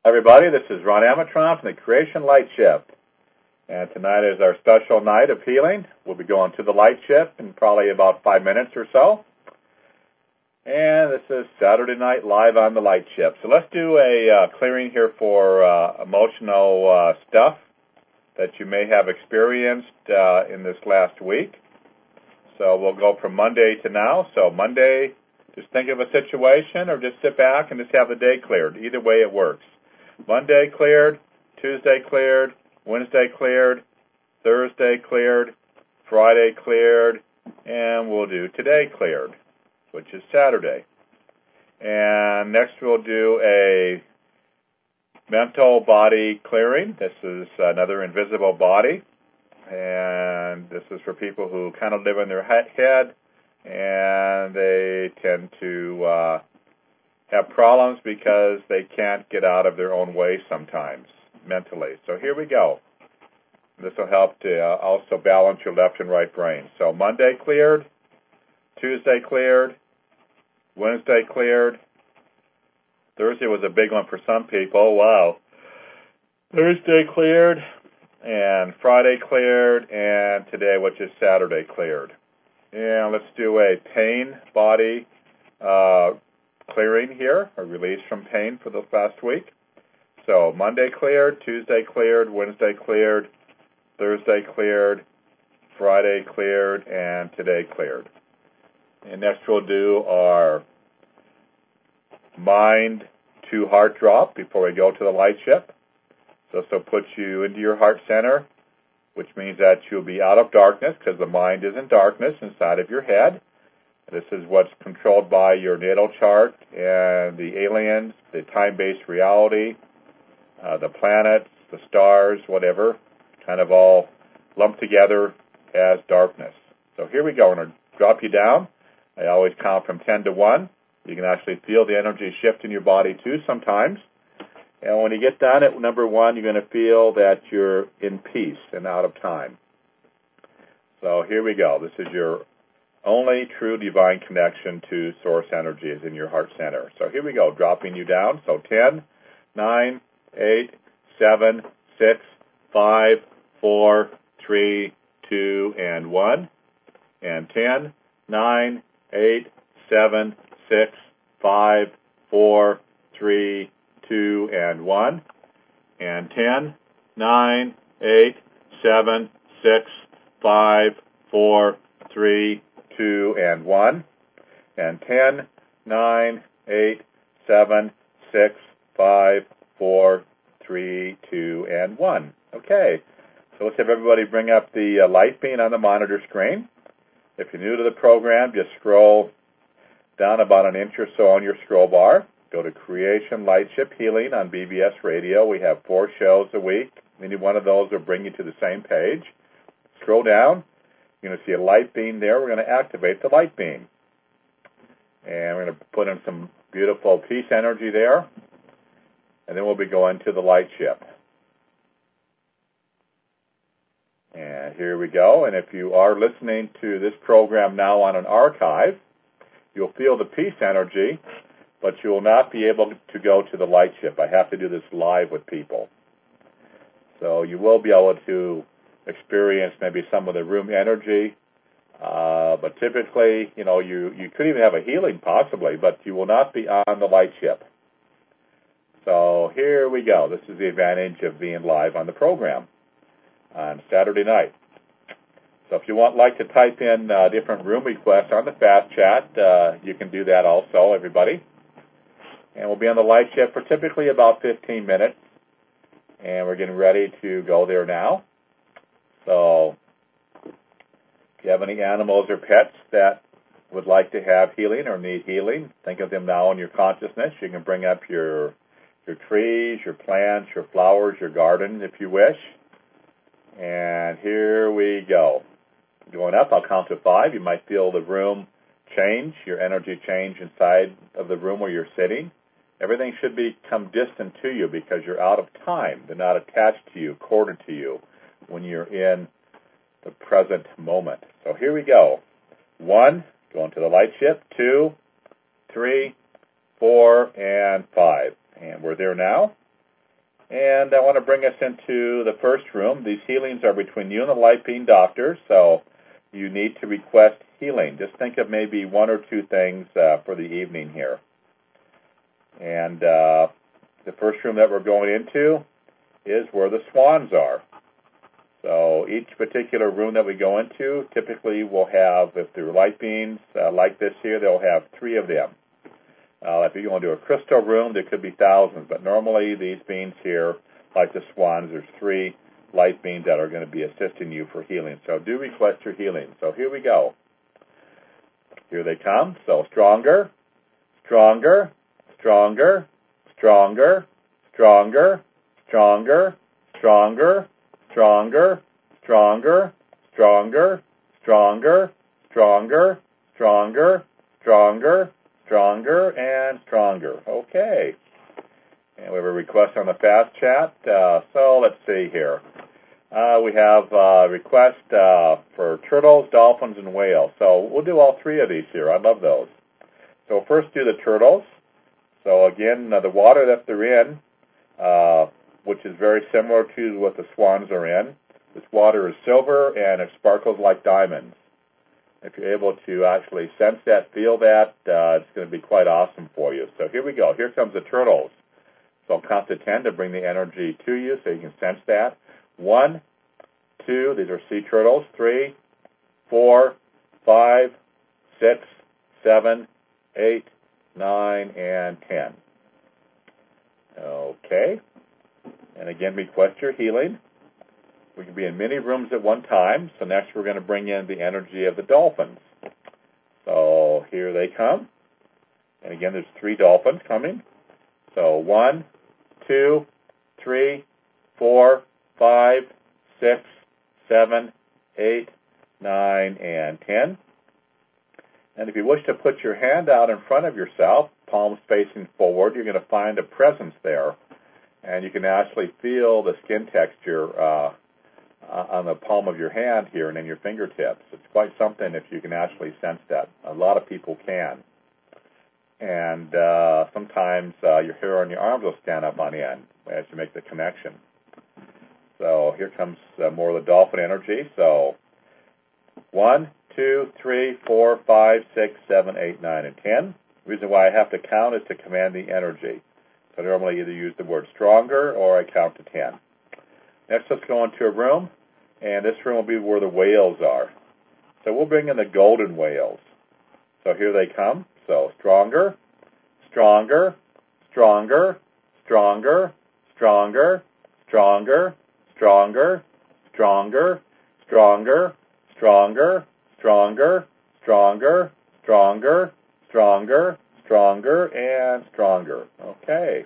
Everybody, this is Ron Amatron from the Creation Light Ship. And tonight is our special night of healing. We'll be going to the Light Ship in probably about 5 minutes or so. And this is Saturday night live on the Light Ship. So let's do a clearing here for emotional stuff that you may have experienced in this last week. So we'll go from Monday to now. So Monday, just think of a situation or just sit back and just have the day cleared. Either way it works. Monday cleared, Tuesday cleared, Wednesday cleared, Thursday cleared, Friday cleared, and we'll do today cleared, which is Saturday. And next we'll do a mental body clearing. This is another invisible body, and this is for people who kind of live in their head, and they tend to have problems because they can't get out of their own way sometimes, mentally. So here we go. This will help to also balance your left and right brain. So Monday cleared, Tuesday cleared, Wednesday cleared. Thursday was a big one for some people. Wow. Thursday cleared, and Friday cleared, and today, which is Saturday, cleared. And let's do a pain body clearing here, a release from pain for the last week. So Monday cleared, Tuesday cleared, Wednesday cleared, Thursday cleared, Friday cleared, and today cleared. And next we'll do our mind to heart drop before we go to the Light Ship. So this will put you into your heart center, which means that you'll be out of darkness because the mind is in darkness inside of your head. This is what's controlled by your natal chart and the aliens, the time-based reality, the planets, the stars, whatever, kind of all lumped together as darkness. So here we go. I'm going to drop you down. I always count from 10 to 1. You can actually feel the energy shift in your body too sometimes. And when you get done at number 1, you're going to feel that you're in peace and out of time. So here we go. This is your only true divine connection to source energy is in your heart center. So here we go, dropping you down. So 10, 9, 8, 7, 6, 5, 4, 3, 2, and 1. And 10, 9, 8, 7, 6, 5, 4, 3, 2, and 1. And 10, 9, 8, 7, 6, 5, 4, 3, 2, and 1. And 10, 9, 8, 7, 6, 5, 4, 3, 2, and 1. Okay, so let's have everybody bring up the light beam on the monitor screen. If you're new to the program, just scroll down about an inch or so on your scroll bar. Go to Creation Light Ship Healing on BBS Radio. We have 4 shows a week. Any one of those will bring you to the same page. Scroll down. You're going to see a light beam there. We're going to activate the light beam. And we're going to put in some beautiful peace energy there. And then we'll be going to the Light Ship. And here we go. And if you are listening to this program now on an archive, you'll feel the peace energy, but you will not be able to go to the Light Ship. I have to do this live with people. So you will be able to experience maybe some of the room energy, but typically, you could even have a healing possibly, but you will not be on the Light Ship. So here we go. This is the advantage of being live on the program on Saturday night. So if you want to type in different room requests on the fast chat, you can do that also, everybody. And we'll be on the Light Ship for typically about 15 minutes, and we're getting ready to go there now. So if you have any animals or pets that would like to have healing or need healing, think of them now in your consciousness. You can bring up your trees, your plants, your flowers, your garden if you wish. And here we go. Going up, I'll count to 5. You might feel the room change, your energy change inside of the room where you're sitting. Everything should become distant to you because you're out of time. They're not attached to you, corded to you when you're in the present moment. So here we go. 1, going to the Light Ship. 2, 3, 4, and 5. And we're there now. And I want to bring us into the first room. These healings are between you and the light being doctor, so you need to request healing. Just think of maybe one or two things for the evening here. And the first room that we're going into is where the swans are. So each particular room that we go into typically will have, if they're light beings like this here, they'll have 3 of them. If you go into a crystal room, there could be thousands, but normally these beings here, like the swans, there's 3 light beings that are going to be assisting you for healing. So do request your healing. So here we go. Here they come. So stronger, stronger, stronger, stronger, stronger, stronger, stronger, stronger, stronger, stronger, stronger, stronger, stronger, stronger, stronger, and stronger. Okay. And we have a request on the fast chat. So let's see here. We have a request for turtles, dolphins, and whales. So we'll do all 3 of these here. I love those. So first do the turtles. So again, the water that they're in, which is very similar to what the swans are in. This water is silver and it sparkles like diamonds. If you're able to actually sense that, feel that, it's going to be quite awesome for you. So here we go. Here comes the turtles. So I'll count to 10 to bring the energy to you so you can sense that. 1, 2, these are sea turtles. 3, 4, 5, 6, 7, 8, 9, and 10. Okay. And again, request your healing. We can be in many rooms at one time. So next we're going to bring in the energy of the dolphins. So here they come. And again, there's 3 dolphins coming. So 1, 2, 3, 4, 5, 6, 7, 8, 9, and 10. And if you wish to put your hand out in front of yourself, palms facing forward, you're going to find a presence there. And you can actually feel the skin texture on the palm of your hand here and in your fingertips. It's quite something if you can actually sense that. A lot of people can. And sometimes your hair on your arms will stand up on end as you make the connection. So here comes more of the dolphin energy. So 1, 2, 3, 4, 5, 6, 7, 8, 9, and 10. The reason why I have to count is to command the energy. So I normally either use the word stronger or I count to 10. Next, let's go into a room, and this room will be where the whales are. So we'll bring in the golden whales. So here they come. So stronger, stronger, stronger, stronger, stronger, stronger, stronger, stronger, stronger, stronger, stronger, stronger, stronger, stronger, stronger, and stronger. Okay.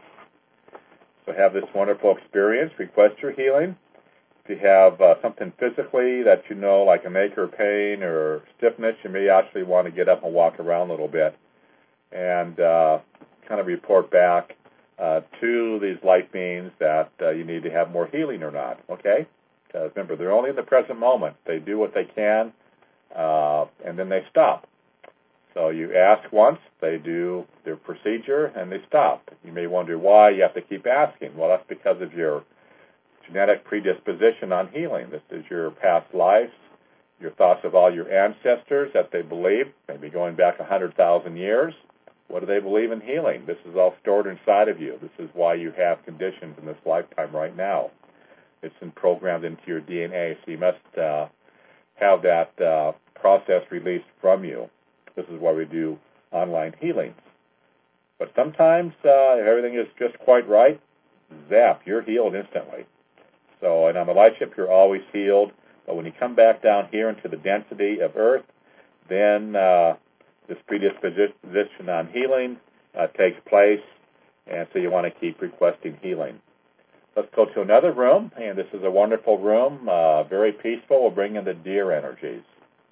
So have this wonderful experience. Request your healing. If you have something physically that you know, like an ache or pain or stiffness, you may actually want to get up and walk around a little bit and kind of report back to these light beings that you need to have more healing or not, okay? Because remember, they're only in the present moment. They do what they can, and then they stop. So you ask once, they do their procedure, and they stop. You may wonder why you have to keep asking. Well, that's because of your genetic predisposition on healing. This is your past lives, your thoughts of all your ancestors that they believe, maybe going back 100,000 years. What do they believe in healing? This is all stored inside of you. This is why you have conditions in this lifetime right now. It's been programmed into your DNA, so you must have that process released from you. This is why we do online healings. But sometimes if everything is just quite right, zap, you're healed instantly. So, and on the light ship, you're always healed. But when you come back down here into the density of Earth, then this predisposition on healing takes place, and so you want to keep requesting healing. Let's go to another room, and this is a wonderful room, very peaceful. We'll bring in the deer energies.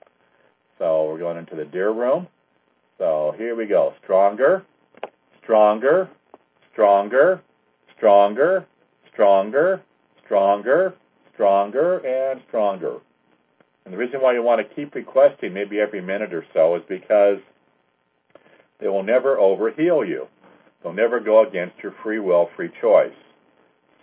So we're going into the deer room. So here we go. Stronger, stronger, stronger, stronger, stronger, stronger, stronger, and stronger. And the reason why you want to keep requesting maybe every minute or so is because they will never overheal you. They'll never go against your free will, free choice.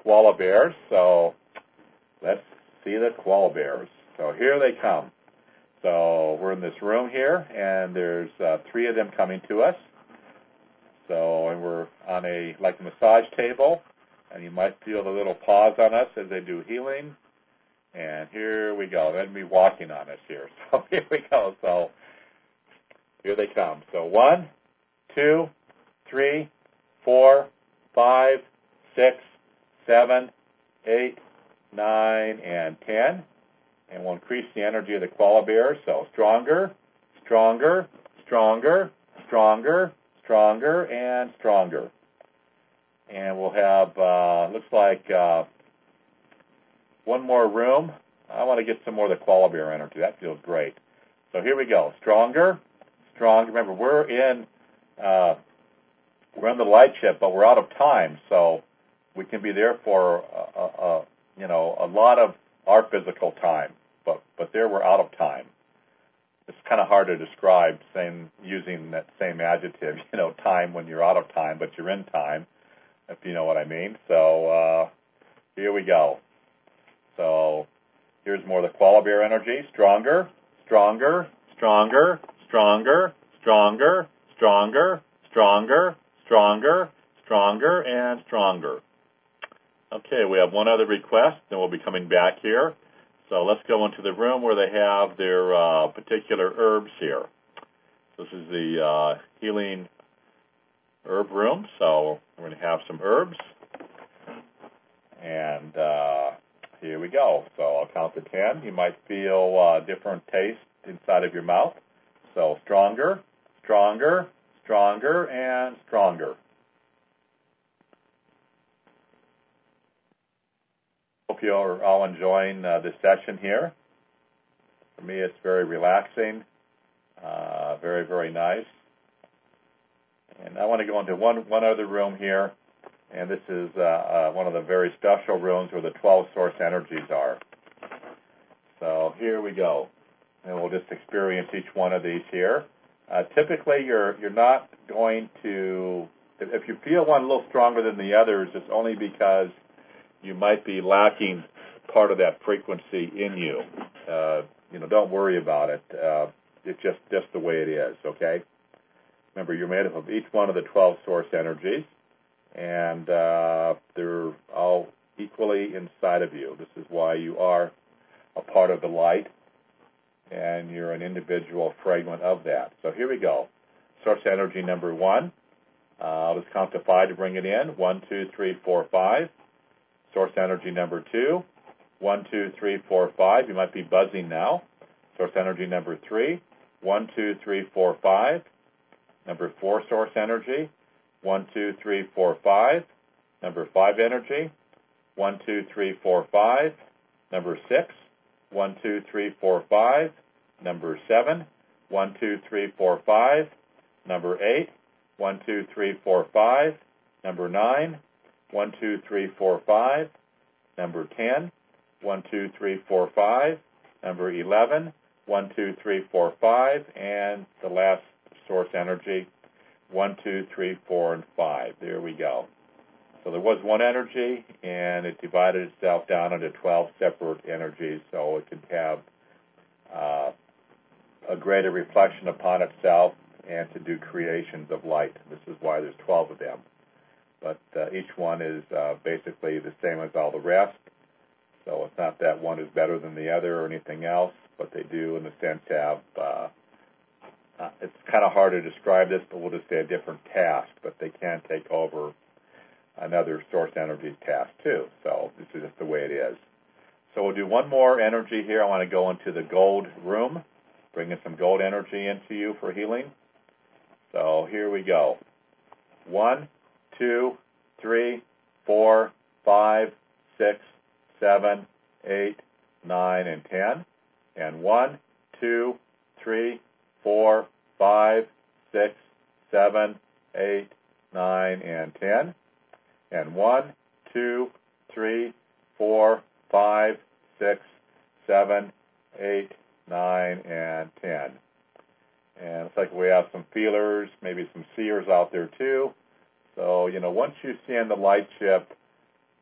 koala bears. So let's see the koala bears. So here they come. So we're in this room here, and there's 3 of them coming to us. So, and we're on a massage table, and you might feel the little paws on us as they do healing. And here we go. They're going to be walking on us here. So here we go. So here they come. So 1, 2, 3, 4, 5, 6, 7, 8, 9, and 10. And we'll increase the energy of the koala bear. So stronger, stronger, stronger, stronger, stronger, and stronger. And we'll have, looks like, one more room. I want to get some more of the koala bear energy. That feels great. So here we go. Stronger, stronger. Remember, we're in the light ship, but we're out of time. So we can be there for a lot of our physical time. But there we're out of time. It's kind of hard to describe using that same adjective, time when you're out of time, but you're in time, if you know what I mean. So here we go. So here's more of the koala bear energy. Stronger, stronger, stronger, stronger, stronger, stronger, stronger, stronger, stronger, and stronger. Okay, we have one other request, then we'll be coming back here. So let's go into the room where they have their particular herbs here. This is the healing herb room, so we're going to have some herbs. And here we go. So I'll count to 10. You might feel different taste inside of your mouth. So stronger, stronger, stronger, and stronger. Hope you're all enjoying this session here. For me, it's very relaxing, very, very nice. And I want to go into one other room here, and this is one of the very special rooms where the 12 source energies are. So here we go, and we'll just experience each one of these here. Typically, you're not going to, if you feel one a little stronger than the others, it's only because you might be lacking part of that frequency in you. Don't worry about it. It's just the way it is, okay? Remember, you're made up of each one of the 12 source energies, and they're all equally inside of you. This is why you are a part of the light, and you're an individual fragment of that. So here we go. Source energy number 1. I'll just count to 5 to bring it in. 1, 2, 3, 4, 5. Source energy number 2. 1, 2, 3, 4, 5. You might be buzzing now. Source energy number 3. 1, 2, 3, 4, 5. Number 4, source energy. 1, 2, 3, 4, 5. Number 5 energy. 1, 2, 3, 4, 5. Number 6. 1, 2, 3, 4, 5. Number 7. 1, 2, 3, 4, 5. Number 8. 1, 2, 3, 4, 5. Number 9. 1, 2, 3, 4, 5. Number 10. 1, 2, 3, 4, 5. Number 11. 1, 2, 3, 4, 5. And the last source energy, 1, 2, 3, 4, and 5. There we go. So there was one energy, and it divided itself down into 12 separate energies, so it could have a greater reflection upon itself and to do creations of light. This is why there's 12 of them. But each one is basically the same as all the rest. So it's not that one is better than the other or anything else, but they do, in a sense, have, it's kind of hard to describe this, but we'll just say a different task, but they can take over another source energy task too. So this is just the way it is. So we'll do one more energy here. I want to go into the gold room, bring in some gold energy into you for healing. So here we go. 1, 2, 3, 4, 5, 6, 7, 8, 9, and 10. And 1, 2, 3, 4, 5, 6, 7, 8, 9, and 10. And 1, 2, 3, 4, 5, 6, 7, 8, 9, and 10. And it's like we have some feelers, maybe some seers out there too. So, once you stand the light ship,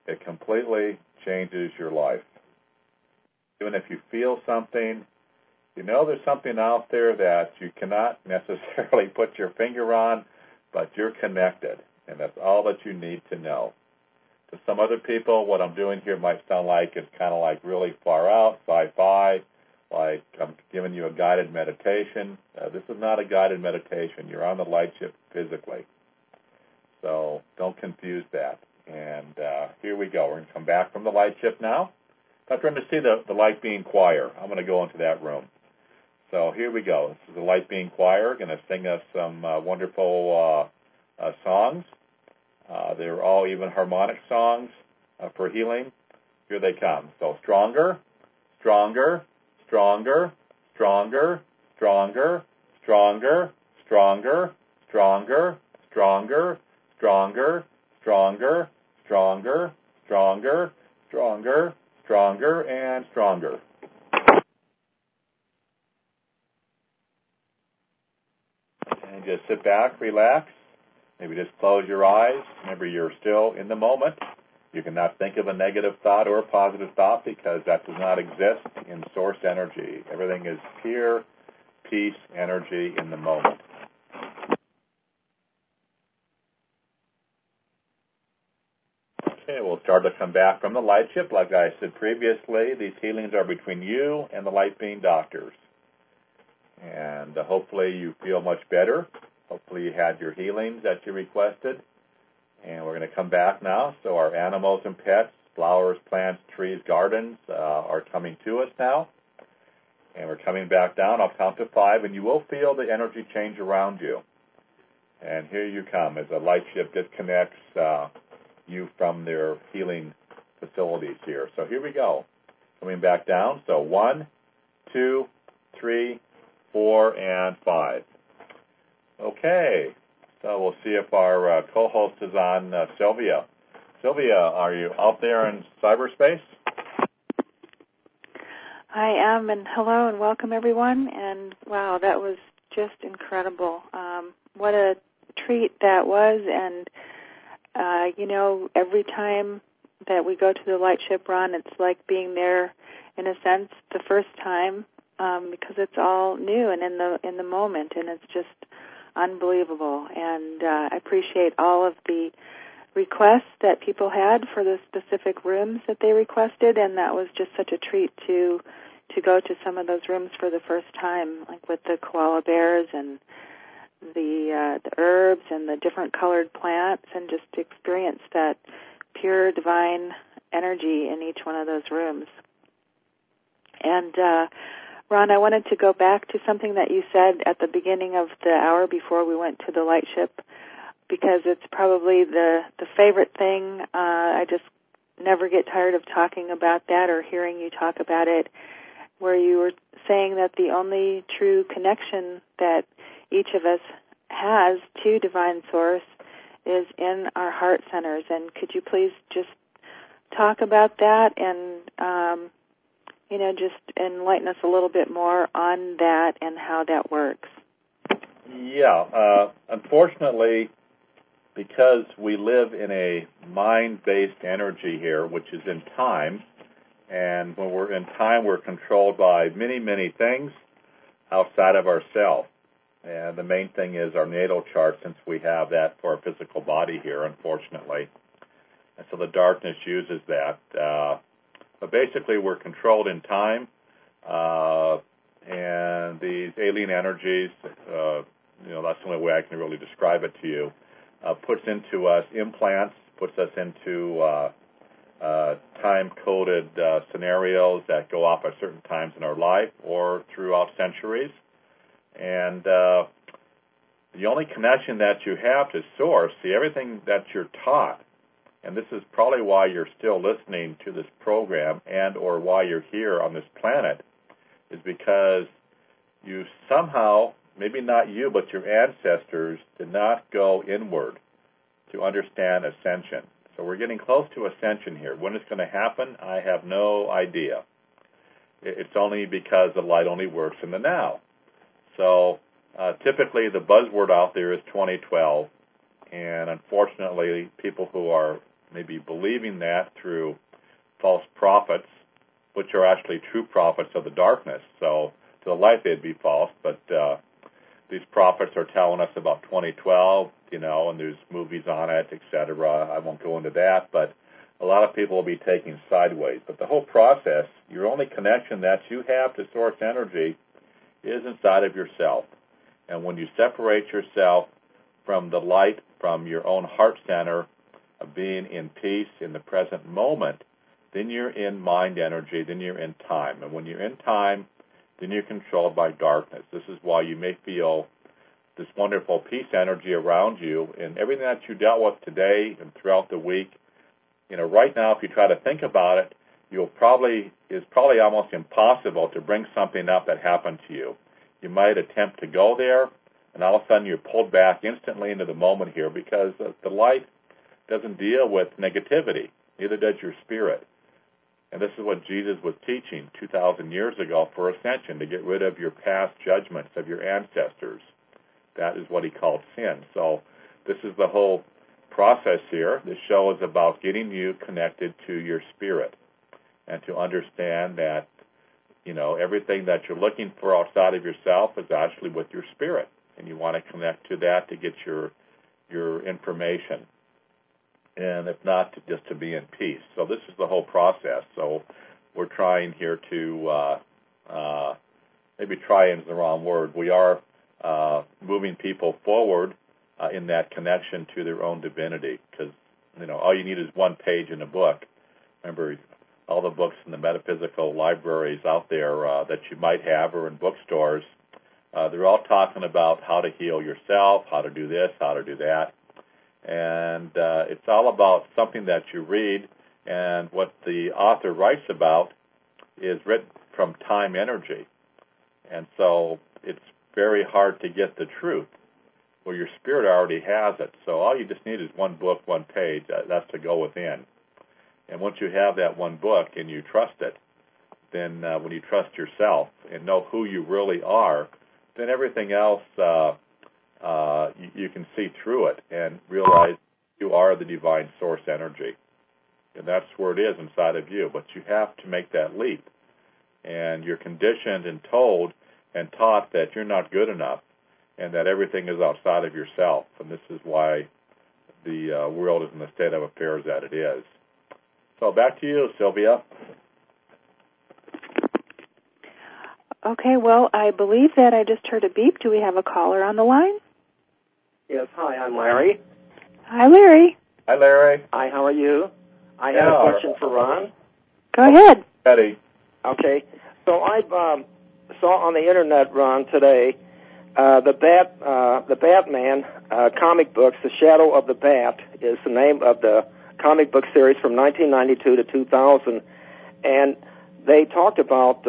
it completely changes your life. Even if you feel something, you know there's something out there that you cannot necessarily put your finger on, but you're connected, and that's all that you need to know. To some other people, what I'm doing here might sound like it's kind of like really far out, sci-fi, like I'm giving you a guided meditation. This is not a guided meditation. You're on the light ship physically. So don't confuse that. And here we go. We're going to come back from the light ship now. Now we're going to see the Light Being Choir. I'm going to go into that room. So here we go. This is the Light Being Choir, going to sing us some wonderful songs. They're all even harmonic songs for healing. Here they come. So stronger, stronger, stronger, stronger, stronger, stronger, stronger, stronger, stronger, stronger, stronger, stronger, stronger, stronger, stronger, and stronger. And just sit back, relax. Maybe just close your eyes. Remember, you're still in the moment. You cannot think of a negative thought or a positive thought because that does not exist in source energy. Everything is pure peace energy in the moment. Okay, we'll start to come back from the light ship. Like I said previously, these healings are between you and the light being doctors. And hopefully you feel much better. Hopefully you had your healings that you requested. And we're going to come back now. So our animals and pets, flowers, plants, trees, gardens are coming to us now. And we're coming back down. I'll count to 5, and you will feel the energy change around you. And here you come as the light ship disconnects you from their healing facilities here. So here we go. Coming back down. So 1, 2, 3, 4, and 5. Okay. So we'll see if our co-host is on, Sylvia. Sylvia, are you out there in cyberspace? I am, and hello and welcome everyone. And wow, that was just incredible. What a treat that was. And, every time that we go to the light ship run, it's like being there, in a sense, the first time, because it's all new and in the moment, and it's just unbelievable. And I appreciate all of the requests that people had for the specific rooms that they requested, and that was just such a treat to go to some of those rooms for the first time, like with the koala bears and the herbs and the different colored plants, and just to experience that pure divine energy in each one of those rooms. And Ron, I wanted to go back to something that you said at the beginning of the hour before we went to the light ship, because it's probably the favorite thing. I just never get tired of talking about that or hearing you talk about it, where you were saying that the only true connection that each of us has to Divine Source is in our heart centers. And could you please just talk about that and, just enlighten us a little bit more on that and how that works? Yeah. Unfortunately, because we live in a mind-based energy here, which is in time, and when we're in time, we're controlled by many, many things outside of ourselves. And the main thing is our natal chart, since we have that for our physical body here, unfortunately. And so the darkness uses that. But basically, we're controlled in time, and these alien energies, that's the only way I can really describe it to you, puts into us implants, puts us into time-coded scenarios that go off at certain times in our life or throughout centuries. And the only connection that you have to Source, see, everything that you're taught, and this is probably why you're still listening to this program and or why you're here on this planet, is because you somehow, maybe not you, but your ancestors, did not go inward to understand ascension. So we're getting close to ascension here. When it's going to happen, I have no idea. It's only because the light only works in the now. So typically the buzzword out there is 2012, and unfortunately people who are maybe believing that through false prophets, which are actually true prophets of the darkness. So to the light they'd be false, but these prophets are telling us about 2012, and there's movies on it, etc. I won't go into that, but a lot of people will be taking sideways. But the whole process, your only connection that you have to source energy is inside of yourself. And when you separate yourself from the light, from your own heart center of being in peace in the present moment, then you're in mind energy, then you're in time. And when you're in time, then you're controlled by darkness. This is why you may feel this wonderful peace energy around you, and everything that you dealt with today and throughout the week. Right now, if you try to think about it, it's probably almost impossible to bring something up that happened to you. You might attempt to go there, and all of a sudden you're pulled back instantly into the moment here, because the light doesn't deal with negativity. Neither does your spirit. And this is what Jesus was teaching 2,000 years ago for ascension, to get rid of your past judgments of your ancestors. That is what he called sin. So this is the whole process here. This show is about getting you connected to your spirit and to understand that, everything that you're looking for outside of yourself is actually with your spirit. And you want to connect to that to get your information. And if not, just to be in peace. So this is the whole process. So we're trying here to, maybe trying is the wrong word. We are moving people forward in that connection to their own divinity, because, all you need is one page in a book. Remember, all the books in the metaphysical libraries out there that you might have, or in bookstores, they're all talking about how to heal yourself, how to do this, how to do that. And it's all about something that you read, and what the author writes about is written from time energy. And so it's very hard to get the truth. Well, your spirit already has it. So all you just need is one book, one page. That's to go within. And once you have that one book and you trust it, then when you trust yourself and know who you really are, then everything else, you can see through it and realize you are the divine source energy. And that's where it is inside of you. But you have to make that leap. And you're conditioned and told and taught that you're not good enough and that everything is outside of yourself. And this is why the world is in the state of affairs that it is. So back to you, Sylvia. Okay, well, I believe that I just heard a beep. Do we have a caller on the line? Yes, hi, I'm Larry. Hi, Larry. Hi, Larry. Hi, how are you? I have a question for Ron. Go ahead. Eddie. Okay, so I saw on the internet, Ron, today, the Batman comic books. The Shadow of the Bat is the name of the comic book series from 1992 to 2000, and they talked about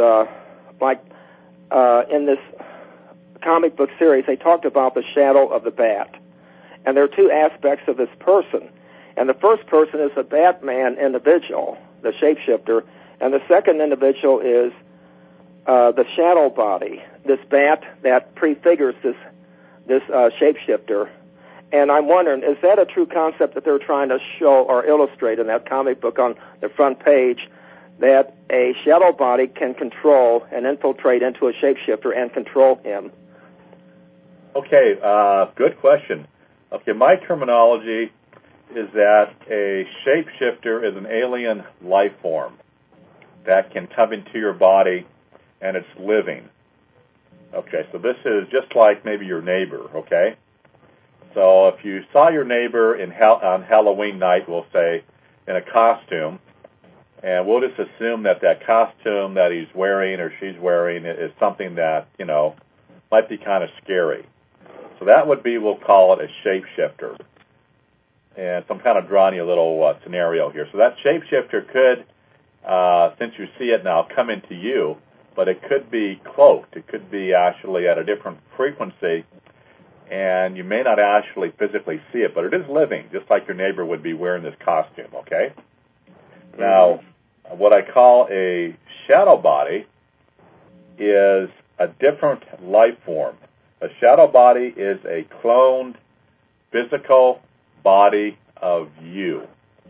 in this comic book series, they talked about the shadow of the bat. And there are two aspects of this person. And the first person is the Batman individual, the shapeshifter, and the second individual is the shadow body, this bat that prefigures this shapeshifter. And I'm wondering, is that a true concept that they're trying to show or illustrate in that comic book on the front page, that a shadow body can control and infiltrate into a shapeshifter and control him? Okay, good question. Okay, my terminology is that a shapeshifter is an alien life form that can come into your body and it's living. Okay, so this is just like maybe your neighbor, okay? So if you saw your neighbor on Halloween night, we'll say, in a costume, and we'll just assume that costume that he's wearing or she's wearing is something that, might be kind of scary. So that would be, we'll call it a shapeshifter. And so I'm kind of drawing you a little scenario here. So that shapeshifter could, since you see it now, come into you, but it could be cloaked. It could be actually at a different frequency, and you may not actually physically see it, but it is living, just like your neighbor would be wearing this costume, okay? Now, what I call a shadow body is a different life form. A shadow body is a cloned physical body of you.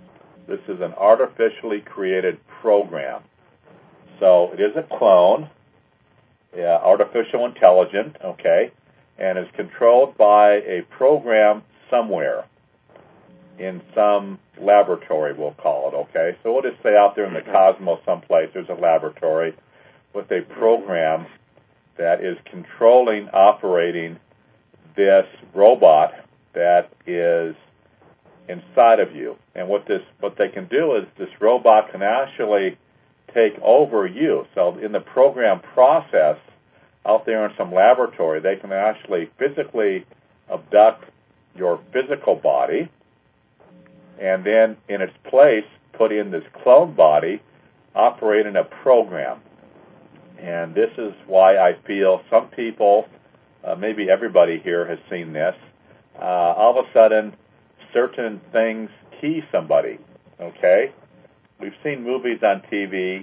This is an artificially created program. So it is a clone, artificial intelligence, okay, and is controlled by a program somewhere in some laboratory, we'll call it, okay? So we'll just say out there in the cosmos someplace there's a laboratory with a program that is controlling, operating this robot that is inside of you. And what they can do is this robot can actually take over you. So in the program process, out there in some laboratory, they can actually physically abduct your physical body and then in its place put in this clone body operating a program. And this is why I feel some people, maybe everybody here has seen this, all of a sudden certain things key somebody, okay? We've seen movies on TV,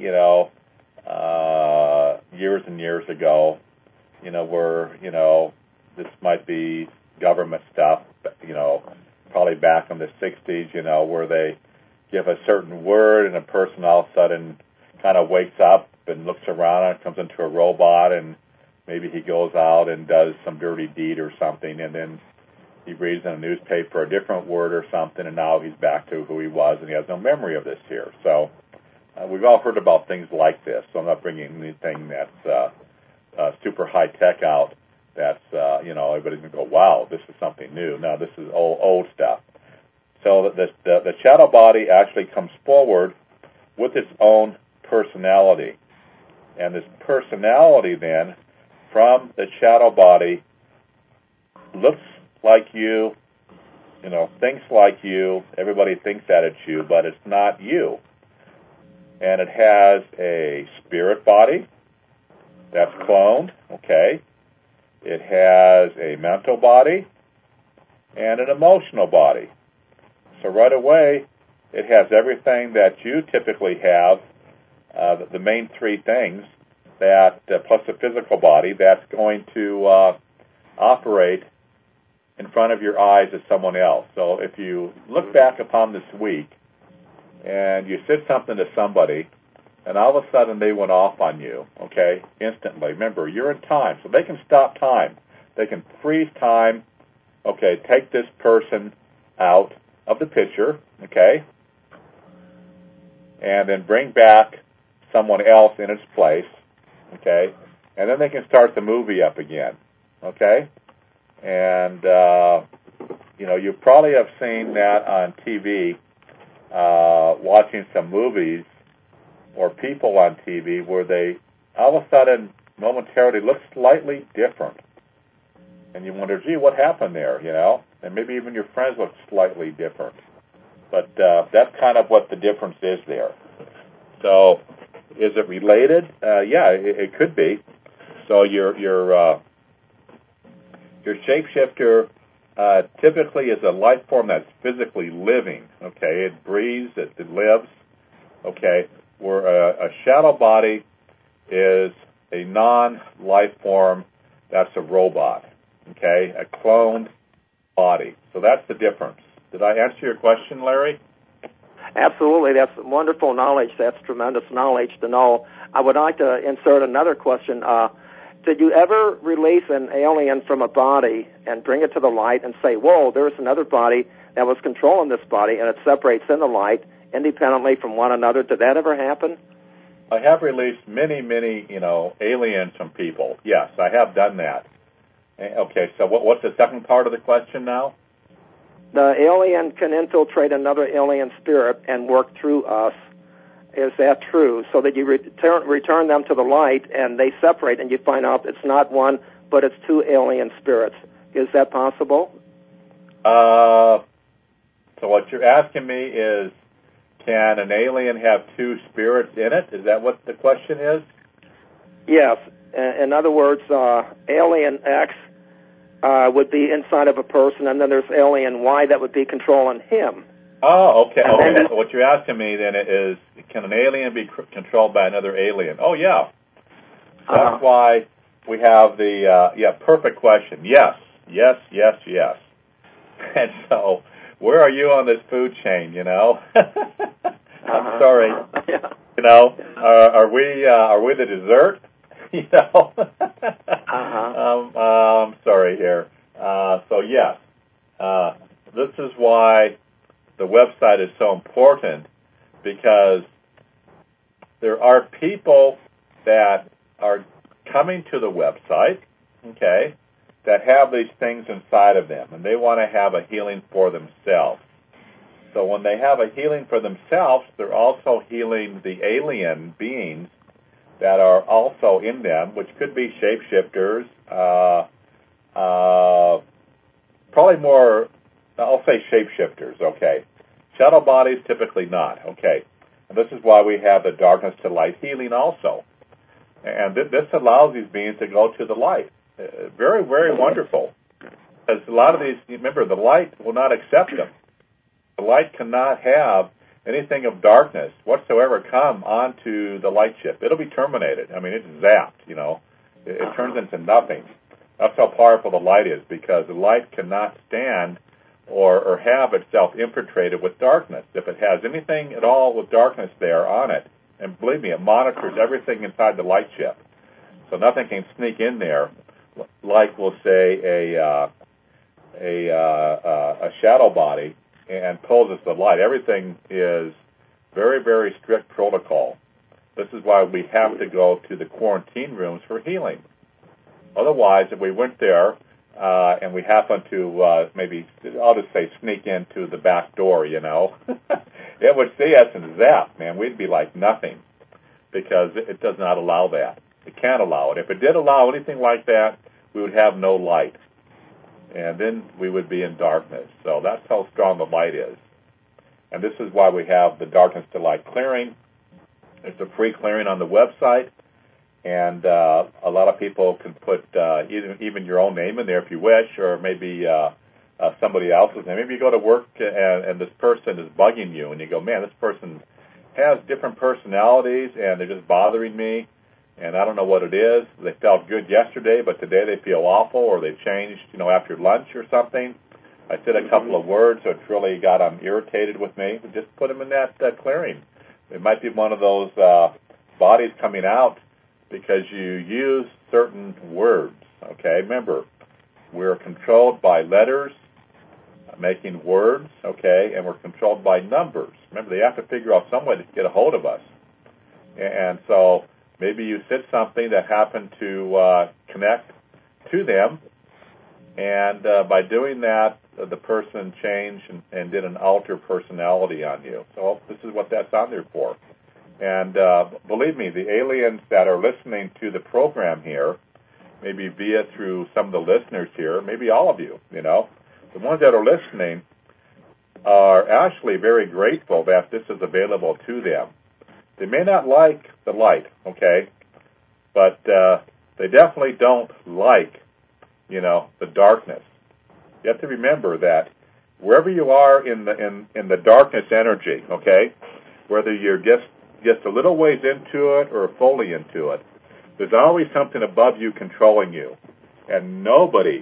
years and years ago, where, this might be government stuff, probably back in the 60s, where they give a certain word and a person all of a sudden kind of wakes up and looks around and comes into a robot and maybe he goes out and does some dirty deed or something and then he reads in a newspaper a different word or something, and now he's back to who he was, and he has no memory of this here. So we've all heard about things like this, so I'm not bringing anything that's super high-tech out that's, everybody's going to go, wow, this is something new. No, this is old stuff. So the shadow body actually comes forward with its own personality. And this personality then, from the shadow body, looks like you, thinks like you. Everybody thinks that it's you, but it's not you. And it has a spirit body that's cloned, okay? It has a mental body and an emotional body. So right away, it has everything that you typically have, the main three things, that plus the physical body that's going to operate in front of your eyes as someone else. So if you look back upon this week and you said something to somebody and all of a sudden they went off on you, okay, instantly. Remember, you're in time, so they can stop time. They can freeze time, okay, take this person out of the picture, okay, and then bring back someone else in its place, okay, and then they can start the movie up again, okay? And, you probably have seen that on TV, watching some movies or people on TV where they all of a sudden momentarily look slightly different. And you wonder, gee, what happened there, And maybe even your friends look slightly different. But that's kind of what the difference is there. So is it related? Yeah, it could be. So your shapeshifter typically is a life form that's physically living, okay? It breathes, it lives, okay? Where a shadow body is a non-life form that's a robot, okay? A cloned body. So that's the difference. Did I answer your question, Larry? Absolutely. That's wonderful knowledge. That's tremendous knowledge to know. I would like to insert another question. Did you ever release an alien from a body and bring it to the light and say, whoa, there's another body that was controlling this body, and it separates in the light independently from one another? Did that ever happen? I have released many, aliens from people. Yes, I have done that. Okay, so what's the second part of the question now? The alien can infiltrate another alien spirit and work through us. Is that true? So that you return them to the light and they separate and you find out it's not one, but it's two alien spirits. Is that possible? So what you're asking me is, can an alien have two spirits in it? Is that what the question is? Yes. In other words, alien X would be inside of a person, and then there's alien Y that would be controlling him. Oh, okay. So what you're asking me then is, can an alien be controlled by another alien? Oh, yeah. That's why we have the, perfect question. Yes. And so where are you on this food chain, you know? I'm sorry. Yeah. You know, are we the dessert? You know? I'm sorry here. So yes, this is why the website is so important, because there are people that are coming to the website, okay, that have these things inside of them, and they want to have a healing for themselves. So when they have a healing for themselves, they're also healing the alien beings that are also in them, which could be shapeshifters, probably more, I'll say shapeshifters, okay. Shadow bodies, typically not, okay. And this is why we have the darkness to light healing also. And this allows these beings to go to the light. Very, very wonderful. Because a lot of these, remember, the light will not accept them. The light cannot have anything of darkness whatsoever come onto the light ship. It'll be terminated. I mean, it's zapped, you know. It turns into nothing. That's how powerful the light is, because the light cannot stand or have itself infiltrated with darkness. If it has anything at all with darkness there on it, and believe me, it monitors everything inside the light ship, so nothing can sneak in there, like we'll say a shadow body, and poses the light. Everything is very, very strict protocol. This is why we have to go to the quarantine rooms for healing. Otherwise, if we went there and we happen to maybe, I'll just say, sneak into the back door, you know, it would see us and zap, man. We'd be like nothing, because it does not allow that. It can't allow it. If it did allow anything like that, we would have no light, and then we would be in darkness. So that's how strong the light is. And this is why we have the darkness to light clearing. It's a free clearing on the website. And a lot of people can put even your own name in there if you wish, or maybe somebody else's name. Maybe you go to work and this person is bugging you, and you go, man, this person has different personalities, and they're just bothering me, and I don't know what it is. They felt good yesterday, but today they feel awful, or they changed, you know, after lunch or something. I said a couple of words, so it's really got them irritated with me. Just put them in that clearing. It might be one of those bodies coming out because you use certain words, okay? Remember, we're controlled by letters, making words, okay, and we're controlled by numbers. Remember, they have to figure out some way to get a hold of us. And so maybe you said something that happened to connect to them, and by doing that, the person changed and did an alter personality on you. So this is what that's on there for. And believe me, the aliens that are listening to the program here, maybe via through some of the listeners here, maybe all of you, you know, the ones that are listening are actually very grateful that this is available to them. They may not like the light, okay, but they definitely don't like, you know, the darkness. You have to remember that wherever you are in the darkness energy, okay, whether you're just a little ways into it or fully into it, there's always something above you controlling you. And nobody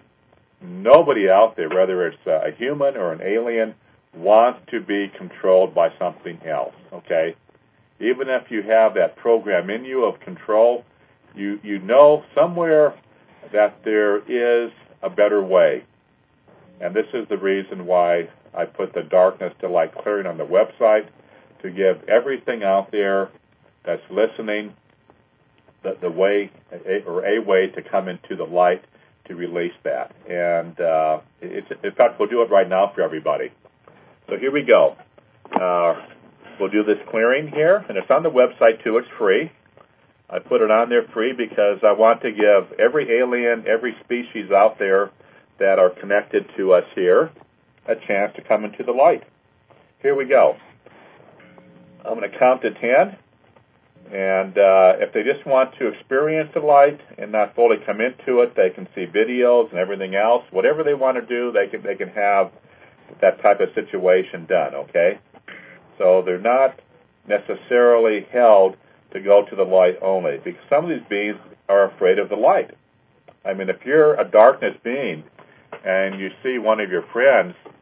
out there, whether it's a human or an alien, wants to be controlled by something else, okay? Even if you have that program in you of control, you know somewhere that there is a better way. And this is the reason why I put the darkness to light clearing on the website, to give everything out there that's listening the way, or a way to come into the light to release that. And in fact, we'll do it right now for everybody. So here we go. We'll do this clearing here, and it's on the website too. It's free. I put it on there free because I want to give every alien, every species out there that are connected to us here a chance to come into the light. Here we go. I'm going to count to 10, and if they just want to experience the light and not fully come into it, they can see videos and everything else. Whatever they want to do, they can have that type of situation done, okay? So they're not necessarily held to go to the light only, because some of these beings are afraid of the light. I mean, if you're a darkness being and you see one of your friends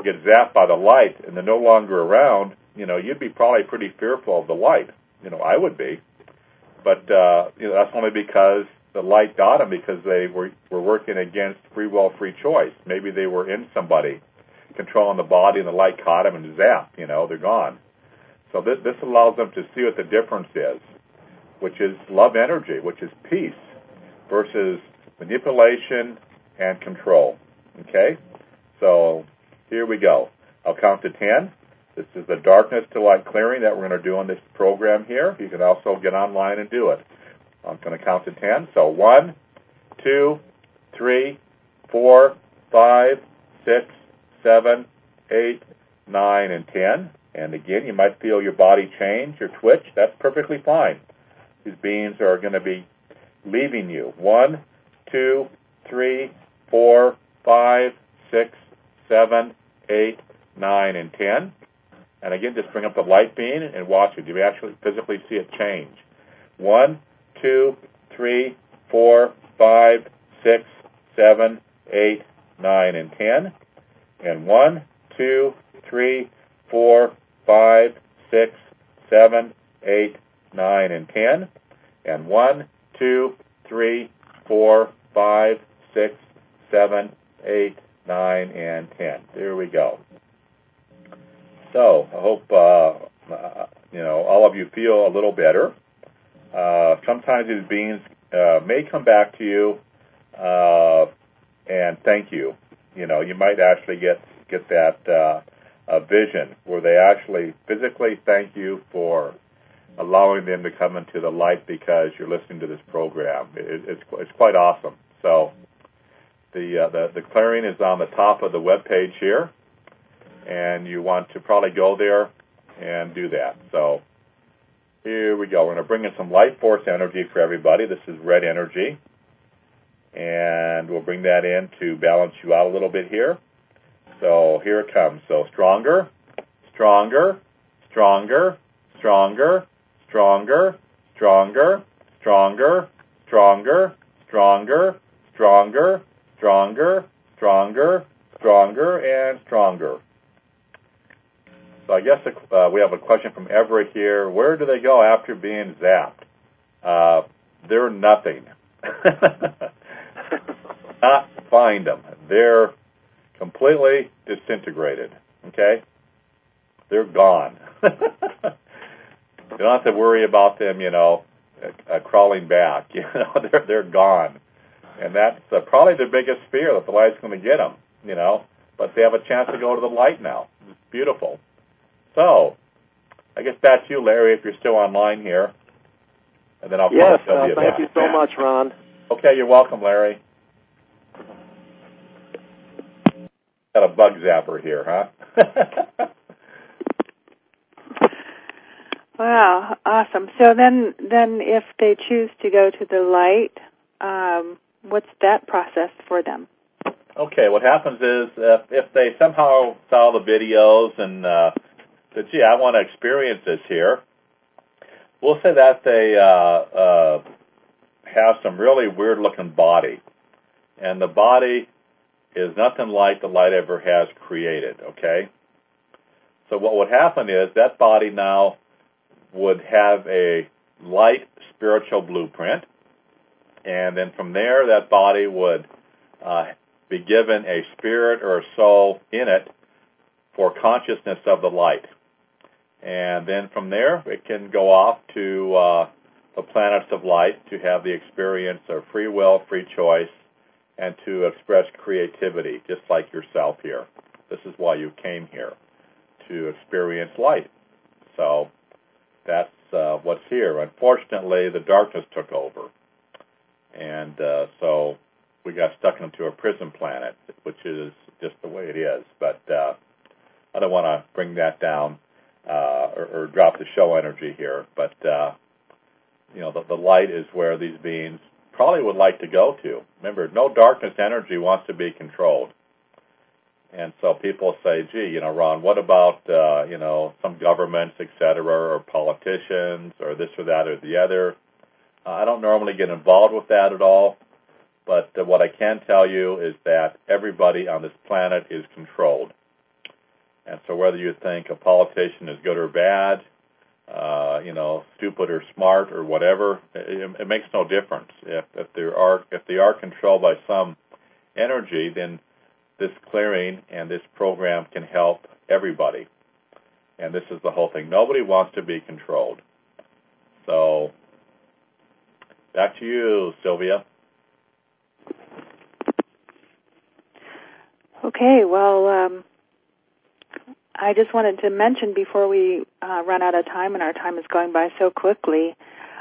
get zapped by the light and they're no longer around, you'd be probably pretty fearful of the light. I would be. But, that's only because the light got them because they were working against free will, free choice. Maybe they were in somebody controlling the body and the light caught them and zapped, they're gone. So this allows them to see what the difference is, which is love energy, which is peace, versus manipulation and control. Okay? So here we go. I'll count to 10. This is the darkness to light clearing that we're going to do on this program here. You can also get online and do it. I'm going to count to 10. So 1, 2, 3, 4, 5, 6, 7, 8, 9, and 10. And again, you might feel your body change or twitch. That's perfectly fine. These beings are going to be leaving you. 1, 2, 3, 4, 5, 6, 7, 8, 9, and 10. And again, just bring up the light beam and watch it. You may actually physically see it change. 1, 2, 3, 4, 5, 6, 7, 8, 9, and 10. And 1, 2, 3, 4, 5, 6, 7, 8, 9, and 10. And 1, 2, 3, 4, 5, 6, 7, 8, 9, and 10. There we go. So I hope all of you feel a little better. Sometimes these beings may come back to you and thank you. You might actually get that vision where they actually physically thank you for allowing them to come into the light because you're listening to this program. It's quite awesome. So the clearing is on the top of the web page here, and you want to probably go there and do that. So here we go. We're going to bring in some light force energy for everybody. This is red energy, and we'll bring that in to balance you out a little bit here. So here it comes. So stronger, stronger, stronger, stronger, stronger, stronger, stronger, stronger, stronger, stronger, stronger, stronger, stronger, and stronger. So I guess we have a question from Everett here. Where do they go after being zapped? They're nothing. Not find them. They're completely disintegrated. Okay? They're gone. You don't have to worry about them, crawling back. They're gone. And that's probably their biggest fear, that the light's going to get them, But they have a chance to go to the light now. It's beautiful. So, I guess that's you, Larry, if you're still online here. And then I'll thank you so much, Ron. Okay, you're welcome, Larry. Got a bug zapper here, huh? Wow, awesome. So then if they choose to go to the light, what's that process for them? Okay, what happens is if they somehow saw the videos and said, gee, I want to experience this here, we'll say that they have some really weird-looking body. And the body is nothing like the light ever has created, okay? So what would happen is that body now would have a light spiritual blueprint, and then from there that body would be given a spirit or a soul in it for consciousness of the light. And then from there it can go off to the planets of light to have the experience of free will, free choice, and to express creativity, just like yourself here. This is why you came here, to experience light. So that's what's here. Unfortunately, the darkness took over. And so we got stuck into a prison planet, which is just the way it is. But I don't want to bring that down or drop the show energy here. But, the light is where these beings probably would like to go to. Remember, no darkness energy wants to be controlled. And so people say, gee, Ron, what about, some governments, et cetera, or politicians, or this or that or the other? I don't normally get involved with that at all, but what I can tell you is that everybody on this planet is controlled. And so whether you think a politician is good or bad, stupid or smart or whatever, it makes no difference. If they are controlled by some energy, then this clearing and this program can help everybody. And this is the whole thing. Nobody wants to be controlled. So, back to you, Sylvia. Okay, well, I just wanted to mention before we run out of time, and our time is going by so quickly,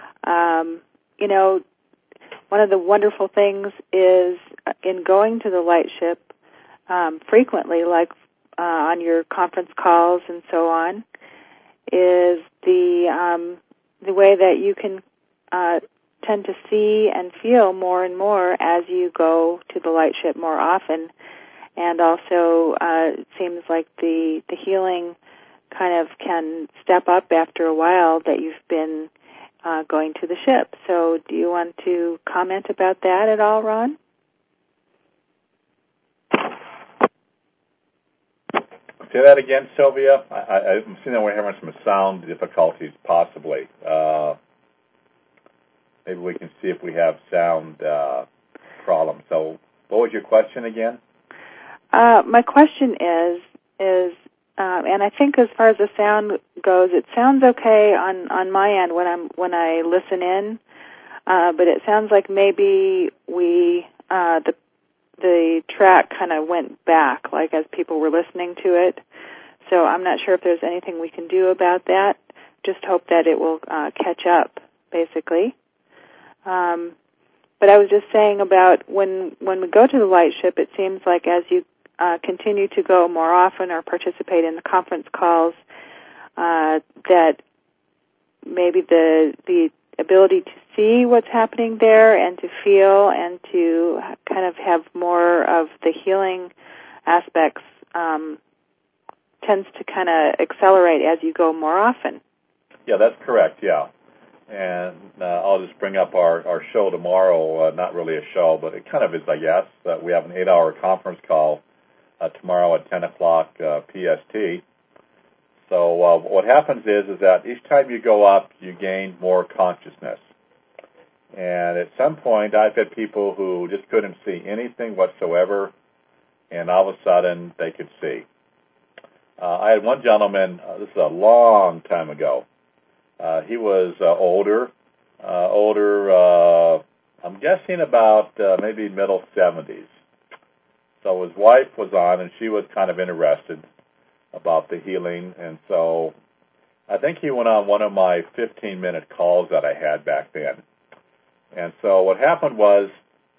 one of the wonderful things is in going to the light ship frequently, like on your conference calls and so on, is the way that you can tend to see and feel more and more as you go to the light ship more often. And also, it seems like the healing kind of can step up after a while that you've been going to the ship. So do you want to comment about that at all, Ron? Say that again, Sylvia. I'm seeing that we're having some sound difficulties, possibly. Maybe we can see if we have sound problems. So what was your question again? My question is, and I think as far as the sound goes, it sounds okay on my end when I listen in, but it sounds like maybe the track kind of went back, like as people were listening to it. So I'm not sure if there's anything we can do about that. Just hope that it will catch up, basically. But I was just saying about when we go to the light ship, it seems like as you continue to go more often or participate in the conference calls, that maybe the ability to see what's happening there and to feel and to kind of have more of the healing aspects tends to kind of accelerate as you go more often. Yeah, that's correct, yeah. And I'll just bring up our show tomorrow, not really a show, but it kind of is, I guess. We have an 8-hour conference call tomorrow at 10 o'clock PST. So what happens is that each time you go up, you gain more consciousness. And at some point, I've had people who just couldn't see anything whatsoever, and all of a sudden, they could see. I had one gentleman, this is a long time ago. He was older, I'm guessing about maybe middle 70s. So his wife was on, and she was kind of interested about the healing, and so I think he went on one of my 15-minute calls that I had back then. And so what happened was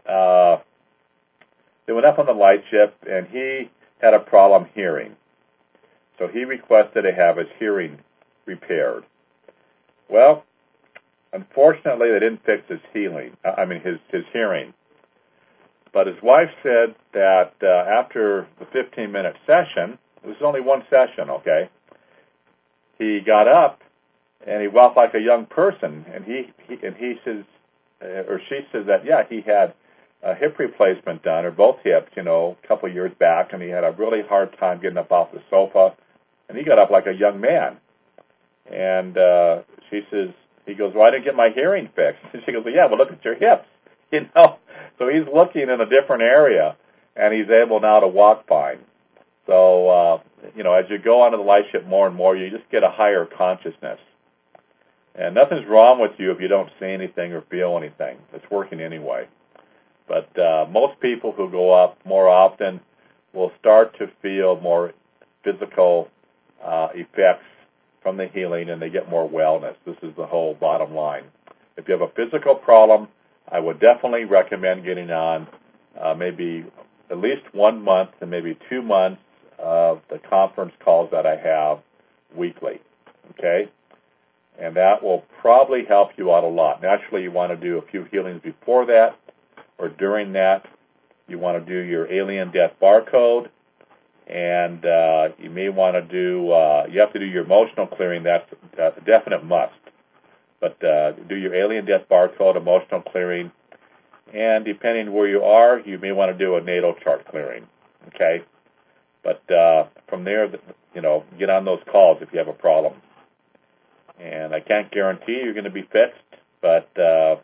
they went up on the light ship, and he had a problem hearing. So he requested to have his hearing repaired. Well, unfortunately, they didn't fix his his hearing. But his wife said that after the 15-minute session, it was only one session, okay, he got up and he walked like a young person, and he says, or she says that, yeah, he had a hip replacement done, or both hips, a couple of years back, and he had a really hard time getting up off the sofa, and he got up like a young man. And she says, he goes, well, I didn't get my hearing fixed. And she goes, well, yeah, well, look at your hips, So he's looking in a different area, and he's able now to walk fine. So, as you go onto the light ship more and more, you just get a higher consciousness. And nothing's wrong with you if you don't see anything or feel anything. It's working anyway. But most people who go up more often will start to feel more physical effects from the healing, and they get more wellness. This is the whole bottom line. If you have a physical problem, I would definitely recommend getting on maybe at least 1 month and maybe 2 months of the conference calls that I have weekly, okay? And that will probably help you out a lot. Naturally, you want to do a few healings before that or during that. You want to do your alien death barcode, and you may want to do, you have to do your emotional clearing. That's a definite must. But do your alien death barcode, emotional clearing, and depending where you are, you may want to do a natal chart clearing, okay? But from there, get on those calls if you have a problem. And I can't guarantee you're going to be fixed, but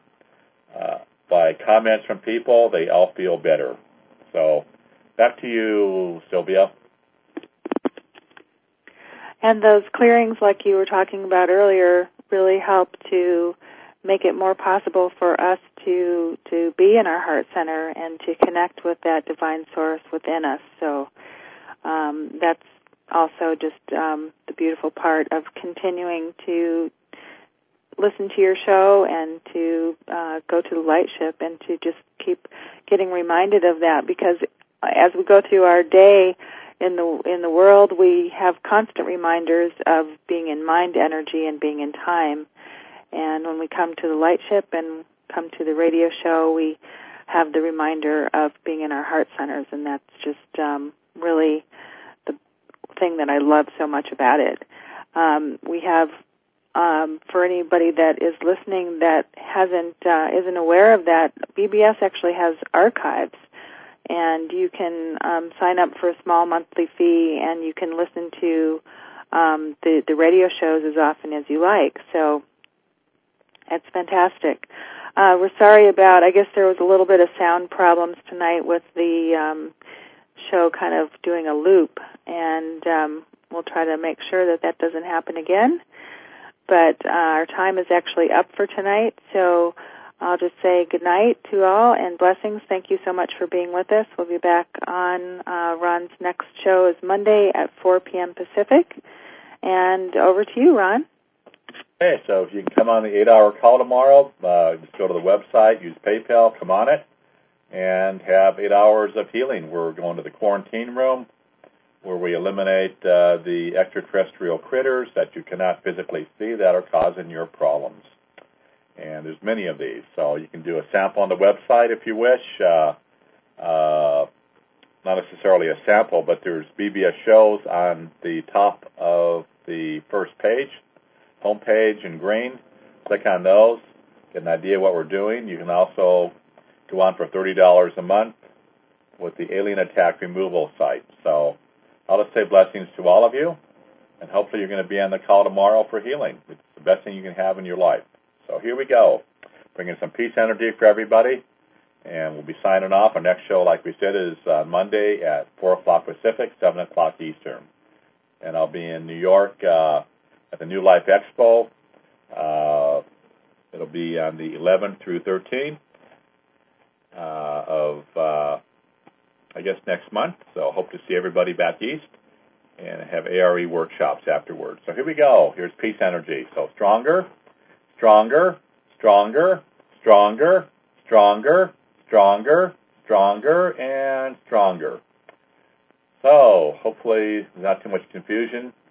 by comments from people, they all feel better. So back to you, Sylvia. And those clearings, like you were talking about earlier, really help to make it more possible for us to be in our heart center and to connect with that divine source within us. So that's also just the beautiful part of continuing to listen to your show and to go to the Light Ship and to just keep getting reminded of that, because as we go through our day in the world, we have constant reminders of being in mind energy and being in time. And when we come to the Light Ship and come to the radio show, we have the reminder of being in our heart centers, and that's just really the thing that I love so much about it. We have, for anybody that is listening that isn't aware of that, BBS actually has archives, and you can sign up for a small monthly fee, and you can listen to the radio shows as often as you like. So it's fantastic. We're sorry about, I guess there was a little bit of sound problems tonight with the show kind of doing a loop, and we'll try to make sure that doesn't happen again. But our time is actually up for tonight, so I'll just say good night to all and blessings. Thank you so much for being with us. We'll be back on Ron's next show is Monday at 4 p.m. Pacific. And over to you, Ron. Okay, so if you can come on the 8-hour call tomorrow, just go to the website, use PayPal, come on it, and have 8 hours of healing. We're going to the quarantine room where we eliminate the extraterrestrial critters that you cannot physically see that are causing your problems. And there's many of these. So you can do a sample on the website if you wish. Not necessarily a sample, but there's BBS shows on the top of the first page, homepage in green. Click on those, get an idea of what we're doing. You can also go on for $30 a month with the alien attack removal site. So I'll just say blessings to all of you, and hopefully you're going to be on the call tomorrow for healing. It's the best thing you can have in your life. So here we go, bringing some peace energy for everybody, and we'll be signing off. Our next show, like we said, is Monday at 4 o'clock Pacific, 7 o'clock Eastern. And I'll be in New York at the New Life Expo. It'll be on the 11th through 13th of, I guess, next month. So hope to see everybody back east and have ARE workshops afterwards. So here we go. Here's peace energy. So stronger, stronger, stronger, stronger, stronger, stronger, stronger, and stronger. So hopefully not too much confusion